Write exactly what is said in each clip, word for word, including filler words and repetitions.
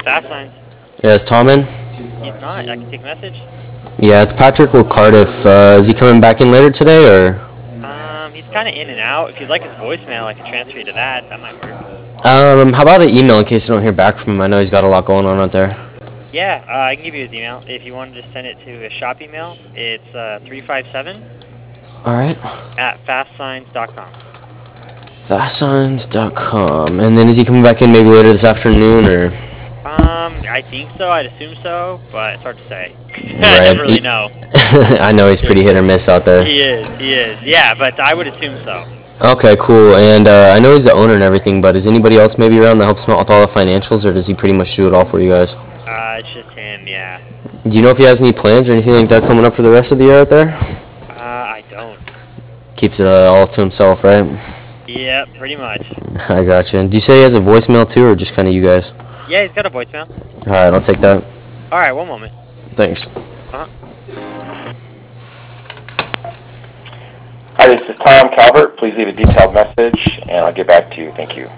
Fast Signs. Yeah, is Tom in? He's not. I can take a message. Yeah, it's Patrick with Cardiff. Uh, is he coming back in later today, or? Um, he's kind of in and out. If you'd like his voicemail, I can transfer you to that. That might work. Um, how about an email in case you don't hear back from him? I know he's got a lot going on out there. Yeah, uh, I can give you his email. If you want to just send it to a shop email, it's uh, three five seven All right. at fast signs dot com. fast signs dot com. And then is he coming back in maybe later this afternoon, or? Um, I think so. I'd assume so, but it's hard to say. Right. I never really know. I know he's pretty hit or miss out there. He is. He is. Yeah, but I would assume so. Okay, cool. And uh, I know he's the owner and everything, but is anybody else maybe around that helps him out with all the financials, or does he pretty much do it all for you guys? Uh, it's just him. Yeah. Do you know if he has any plans or anything like that coming up for the rest of the year out there? Uh, I don't. Keeps it uh, all to himself, right? Yeah, pretty much. I gotcha. And do you say he has a voicemail too, or just kind of you guys? Yeah, he's got a voicemail. All right, I'll take that. All right, one moment. Thanks. Uh-huh. Hi, this is Tom Calvert. Please leave a detailed message, and I'll get back to you. Thank you.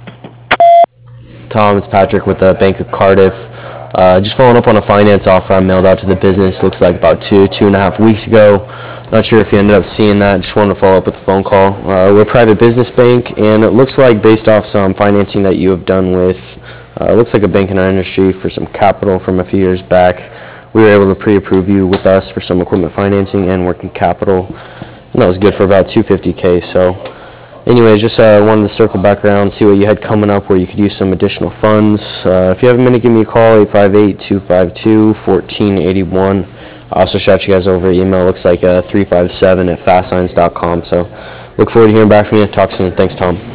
Tom, it's Patrick with the Bank of Cardiff. Uh, just following up on a finance offer I mailed out to the business. Looks like about two, two and a half weeks ago. Not sure if you ended up seeing that. Just wanted to follow up with a phone call. Uh, we're a private business bank, and it looks like based off some financing that you have done with, uh, it looks like a bank in our industry for some capital from a few years back. We were able to pre-approve you with us for some equipment financing and working capital. And that was good for about two hundred fifty K. So anyways, just uh, wanted to circle back around, see what you had coming up where you could use some additional funds. Uh, if you have a minute, give me a call, eight five eight, two five two, one four eight one. I also shot you guys over email. Looks like uh, three five seven at fast signs dot com. So look forward to hearing back from you. Talk soon. Thanks, Tom.